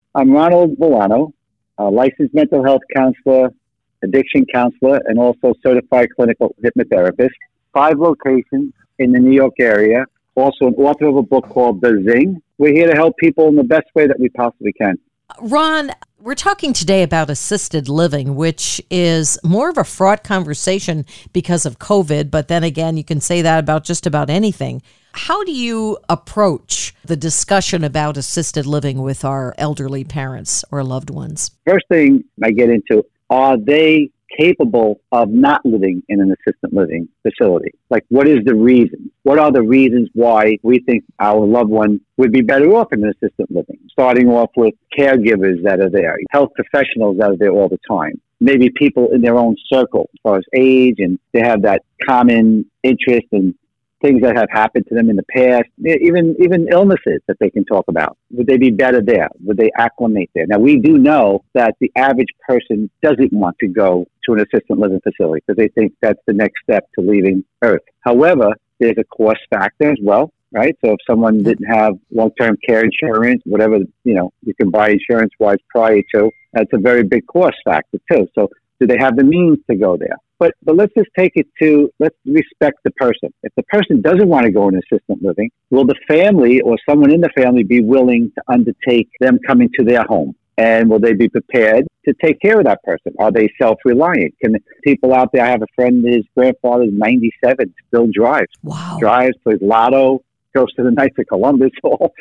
I'm Ronald Volano, a licensed mental health counselor, addiction counselor, and also certified clinical hypnotherapist. 5 locations in the New York area. Also an author of a book called The Zing. We're here to help people in the best way that we possibly can. Ron, we're talking today about assisted living, which is more of a fraught conversation because of COVID, but then again, you can say that about just about anything. How do you approach the discussion about assisted living with our elderly parents or loved ones? First thing I get into, are they capable of not living in an assisted living facility? Like, what is the reason? What are the reasons why we think our loved one would be better off in an assisted living? Starting off with caregivers that are there, health professionals that are there all the time, maybe people in their own circle as far as age, and they have that common interest in things that have happened to them in the past, even illnesses that they can talk about. Would they be better there? Would they acclimate there? Now, we do know that the average person doesn't want to go to an assisted living facility because they think that's the next step to leaving Earth. However, there's a cost factor as well, right? So if someone didn't have long-term care insurance, whatever, you can buy insurance-wise prior to, that's a very big cost factor too. So do they have the means to go there? But let's just take it to, let's respect the person. If the person doesn't want to go in assisted living, will the family or someone in the family be willing to undertake them coming to their home? And will they be prepared to take care of that person? Are they self-reliant? Can people out there, I have a friend, his grandfather's 97, still drives. Wow. Drives, plays lotto, goes to the Knights of Columbus,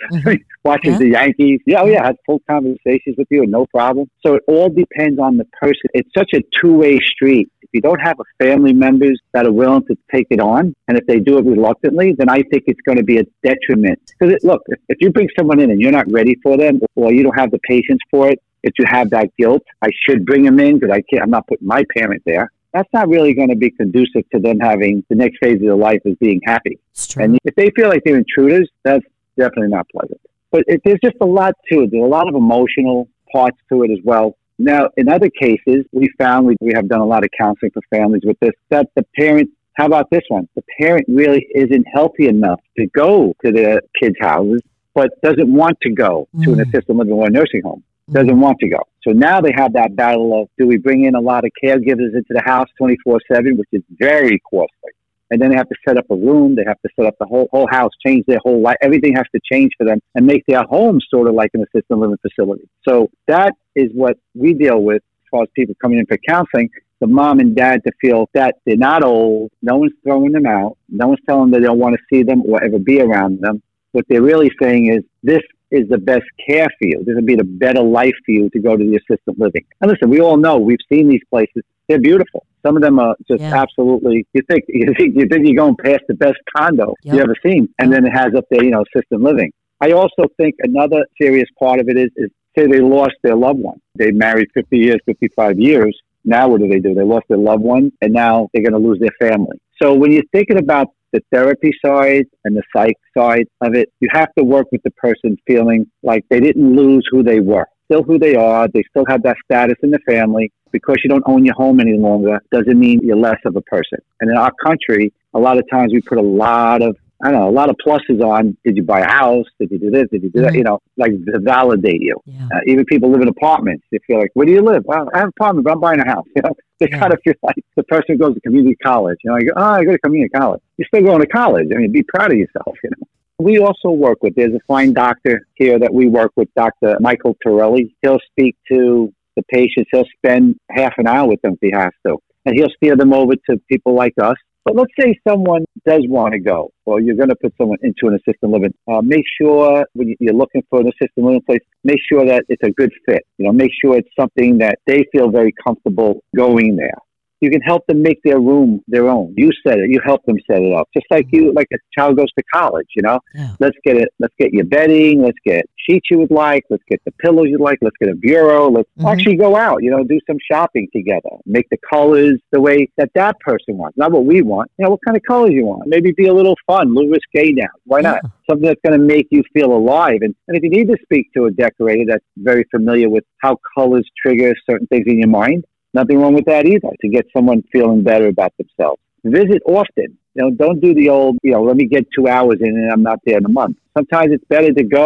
watches the Yankees. Has full conversations with you and no problem. So it all depends on the person. It's such a two-way street. If you don't have a family members that are willing to take it on, and if they do it reluctantly, then I think it's going to be a detriment. Because look, if you bring someone in and you're not ready for them, or you don't have the patience for it, if you have that guilt, I should bring them in because I'm not putting my parent there. That's not really going to be conducive to them having the next phase of their life as being happy. And if they feel like they're intruders, that's definitely not pleasant. But there's just a lot to it. There's a lot of emotional parts to it as well. Now, in other cases, we found, we have done a lot of counseling for families with this, that the parent, how about this one? The parent really isn't healthy enough to go to their kids' houses, but doesn't want to go to an assisted living or a nursing home. Doesn't want to go. So now they have that battle of, do we bring in a lot of caregivers into the house 24/7, which is very costly. And then they have to set up a room. They have to set up the whole house, change their whole life. Everything has to change for them and make their home sort of like an assisted living facility. So that is what we deal with as far as people coming in for counseling. The mom and dad to feel that they're not old. No one's throwing them out. No one's telling them they don't want to see them or ever be around them. What they're really saying is, this is the best care for you. This would be the better life for you to go to the assisted living. And listen, we all know, we've seen these places. They're beautiful. Some of them are just absolutely, you think you're going past the best condo you ever seen. And then it has up there, assisted living. I also think another serious part of it is say they lost their loved one. They married 50 years, 55 years. Now what do? They lost their loved one, and now they're going to lose their family. So when you're thinking about the therapy side and the psych side of it, you have to work with the person feeling like they didn't lose who they were. Still who they are. They still have that status in the family. Because you don't own your home any longer doesn't mean you're less of a person. And in our country, a lot of times we put a lot of pluses on. Did you buy a house? Did you do this? Did you do that? Like to validate you. Even people live in apartments. They feel like, where do you live? Well, I have an apartment, but I'm buying a house. They kind of feel like the person who goes to community college. I go to community college. You're still going to college. Be proud of yourself. We also work with, there's a fine doctor here that we work with, Dr. Michael Torelli. He'll speak to the patients. He'll spend half an hour with them if he has to. And he'll steer them over to people like us. But let's say someone does want to go, or you're going to put someone into an assisted living. Make sure when you're looking for an assisted living place, make sure that it's a good fit. Make sure it's something that they feel very comfortable going there. You can help them make their room their own. You set it. You help them set it up. Just like a child goes to college, Let's get your bedding. Let's get sheets you would like. Let's get the pillows you'd like. Let's get a bureau. Let's actually go out, do some shopping together. Make the colors the way that person wants. Not what we want. What kind of colors you want. Maybe be a little fun, a little risque now. Why not? Something that's going to make you feel alive. And if you need to speak to a decorator that's very familiar with how colors trigger certain things in your mind, nothing wrong with that either, to get someone feeling better about themselves. Visit often. Don't do the old, let me get 2 hours in and I'm not there in a month. Sometimes it's better to go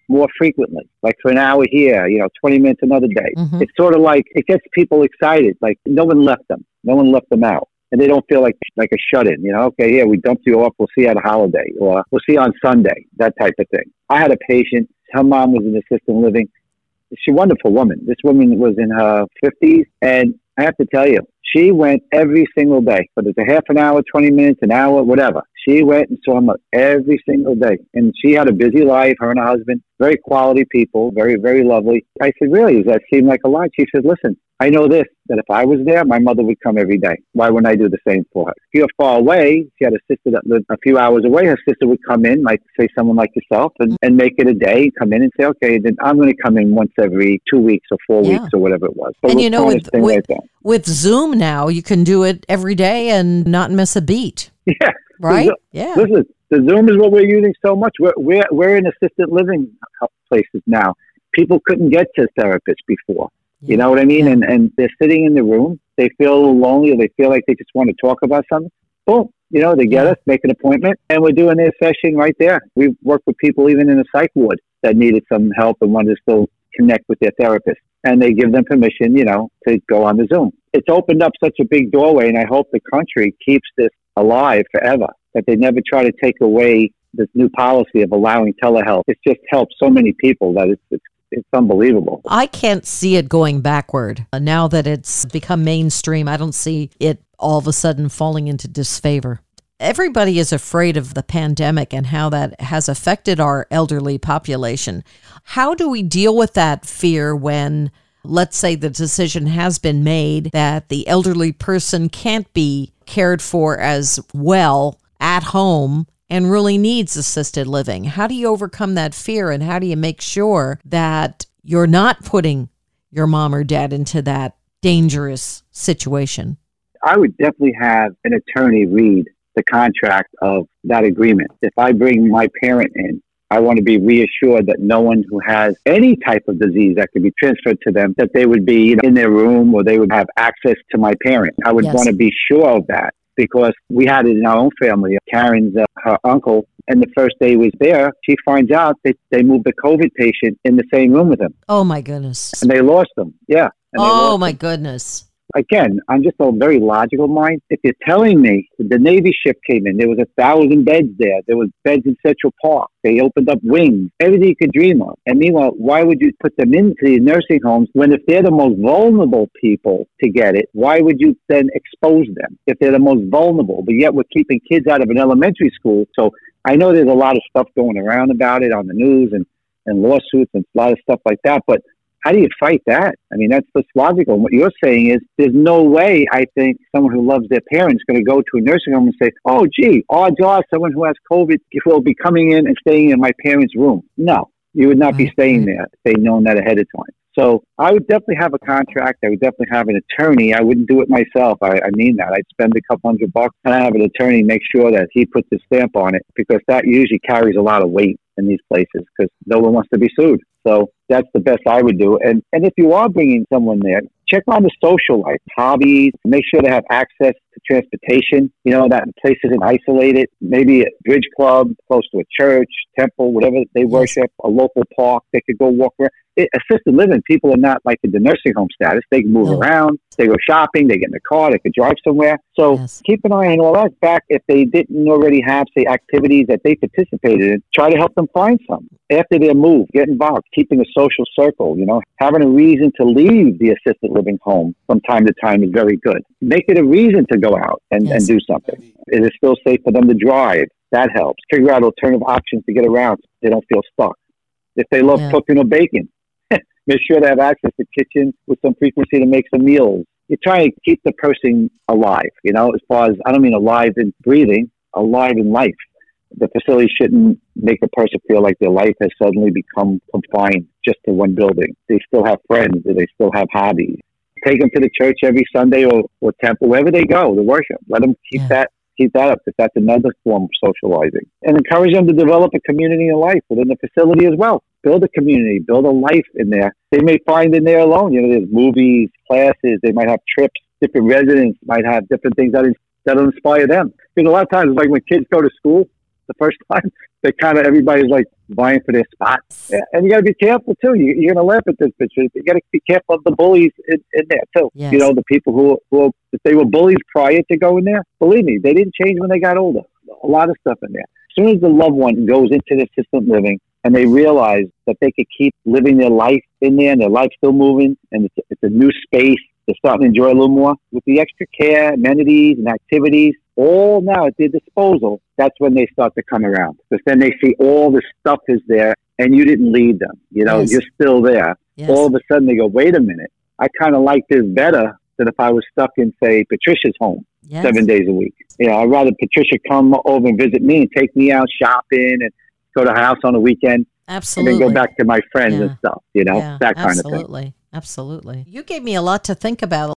more frequently, like for an hour here, 20 minutes another day. Mm-hmm. It's sort of like, it gets people excited. Like no one left them. No one left them out. And they don't feel like a shut-in, okay, yeah, we dumped you off. We'll see you at a holiday, or we'll see you on Sunday, that type of thing. I had a patient. Her mom was in assisted living. She's a wonderful woman. This woman was in her 50s, and I have to tell you, she went every single day, whether it's a half an hour, 20 minutes, an hour, whatever. She went and saw him every single day. And she had a busy life, her and her husband, very quality people, very, very lovely. I said, really, does that seem like a lot? She said, listen, I know this, that if I was there, my mother would come every day. Why wouldn't I do the same for her? If you're far away, she had a sister that lived a few hours away. Her sister would come in, like say someone like yourself, and make it a day, come in and say, okay, then I'm going to come in once every 2 weeks or 4 weeks or whatever it was. So and with Zoom now, you can do it every day and not miss a beat. Yeah. Right? Yeah. Listen, the Zoom is what we're using so much. We're in assisted living places now. People couldn't get to therapists before. Yeah. You know what I mean? Yeah. And they're sitting in the room. They feel a little lonely, or they feel like they just want to talk about something. Boom. They get us, make an appointment, and we're doing their session right there. We've worked with people even in a psych ward that needed some help and wanted to still connect with their therapist. And they give them permission, to go on the Zoom. It's opened up such a big doorway, and I hope the country keeps this alive forever, that they never try to take away this new policy of allowing telehealth. It's just helped so many people that it's unbelievable. I can't see it going backward. Now that it's become mainstream, I don't see it all of a sudden falling into disfavor. Everybody is afraid of the pandemic and how that has affected our elderly population. How do we deal with that fear when, let's say, the decision has been made that the elderly person can't be cared for as well at home and really needs assisted living? How do you overcome that fear, and how do you make sure that you're not putting your mom or dad into that dangerous situation? I would definitely have an attorney read the contract of that agreement. If I bring my parent in, I want to be reassured that no one who has any type of disease that could be transferred to them, that they would be in their room, or they would have access to my parent. I would want to be sure of that, because we had it in our own family. Karen's her uncle, and the first day he was there, she finds out that they moved the COVID patient in the same room with him. Oh, my goodness. And they lost him. Yeah. Oh, my goodness. Again, I'm just a very logical mind. If you're telling me the Navy ship came in, there was 1,000 beds there. There was beds in Central Park. They opened up wings, everything you could dream of. And meanwhile, why would you put them into the nursing homes when, if they're the most vulnerable people to get it, why would you then expose them if they're the most vulnerable? But yet we're keeping kids out of an elementary school. So I know there's a lot of stuff going around about it on the news and lawsuits and a lot of stuff like that. But how do you fight that? I mean, that's just logical. And what you're saying is there's no way, I think, someone who loves their parents is going to go to a nursing home and say, oh, gee, odds are someone who has COVID will be coming in and staying in my parents' room. No, you would not be staying there if they'd known that ahead of time. So I would definitely have a contract. I would definitely have an attorney. I wouldn't do it myself. I mean that. I'd spend a couple $100 and I have an attorney make sure that he puts his stamp on it, because that usually carries a lot of weight in these places, because no one wants to be sued. So that's the best I would do. And if you are bringing someone there, check on the social life, hobbies, make sure they have access to transportation, that places isn't isolated, maybe a bridge club, close to a church, temple, whatever they worship, a local park, they could go walk around. Assisted living, people are not like in the nursing home status. They can move around, they go shopping, they get in the car, they could drive somewhere. So keep an eye on all that. Back, if they didn't already have, say, activities that they participated in, try to help them find some. After their move, get involved, keeping a social circle, having a reason to leave the assisted living home from time to time is very good. Make it a reason to go out and do something. Is it still safe for them to drive? That helps. Figure out alternative options to get around so they don't feel stuck. If they love cooking or baking, make sure they have access to kitchen with some frequency to make some meals. You try to keep the person alive, as far as, I don't mean alive in breathing, alive in life. The facility shouldn't make a person feel like their life has suddenly become confined just to one building. They still have friends, they still have hobbies. Take them to the church every Sunday or temple, wherever they go to worship. Let them keep that up, because that's another form of socializing. And encourage them to develop a community of life within the facility as well. Build a community, build a life in there. They may find in there alone, there's movies, classes, they might have trips, different residents might have different things that'll inspire them. Because a lot of times, like when kids go to school the first time, they kind of, everybody's like vying for their spot. Yeah, and you got to be careful too. You're going to laugh at this picture. You got to be careful of the bullies in there too. Yes. You know, the people who, if they were bullies prior to going there, believe me, they didn't change when they got older. A lot of stuff in there. As soon as the loved one goes into the assisted living and they realize that they could keep living their life in there and their life's still moving and it's a new space, they're starting to enjoy a little more with the extra care, amenities and activities, all now at their disposal. That's when they start to come around, because then they see all the stuff is there and you didn't leave them. You know, Yes. you're still there. Yes. All of a sudden they go, wait a minute, I kind of like this better than if I was stuck in, say, Patricia's home. Yes. 7 days a week. You know, I'd rather Patricia come over and visit me and take me out shopping and go to her house on the weekend Absolutely. and then go back to my friends Yeah. and stuff, you know, Yeah, that kind of thing. absolutely. Absolutely. You gave me a lot to think about.